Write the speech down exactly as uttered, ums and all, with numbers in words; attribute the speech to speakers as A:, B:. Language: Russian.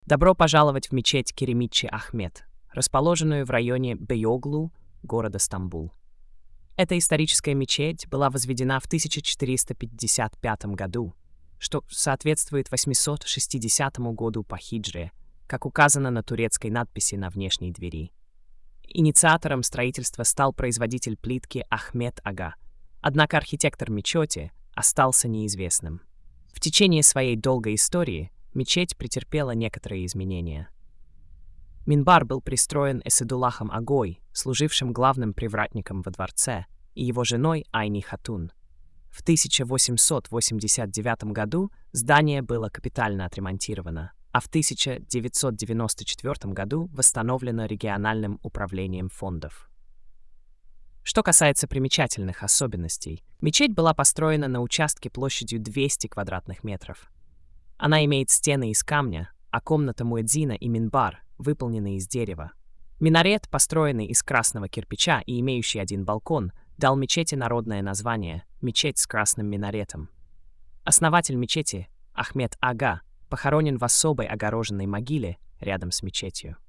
A: Добро пожаловать в мечеть Керемитчи Ахмед, расположенную в районе Бейоглу, города Стамбул. Эта историческая мечеть была возведена в тысяча четыреста пятьдесят пятом году, что соответствует восьмисот шестидесятому году по хиджре, как указано на турецкой надписи на внешней двери. Инициатором строительства стал производитель плитки Ахмед Ага, однако архитектор мечети остался неизвестным. В течение своей долгой истории мечеть претерпела некоторые изменения. Минбар был пристроен Эсэдуллахом Агой, служившим главным привратником во дворце, и его женой Айни Хатун. В тысяча восемьсот восемьдесят девятом году здание было капитально отремонтировано, а в тысяча девятьсот девяносто четвёртом году восстановлено региональным управлением фондов. Что касается примечательных особенностей, мечеть была построена на участке площадью двести квадратных метров. Она имеет стены из камня, а комната муэдзина и минбар выполнены из дерева. Минарет, построенный из красного кирпича и имеющий один балкон, дал мечети народное название «Мечеть с красным минаретом». Основатель мечети, Ахмед Ага, похоронен в особой огороженной могиле рядом с мечетью.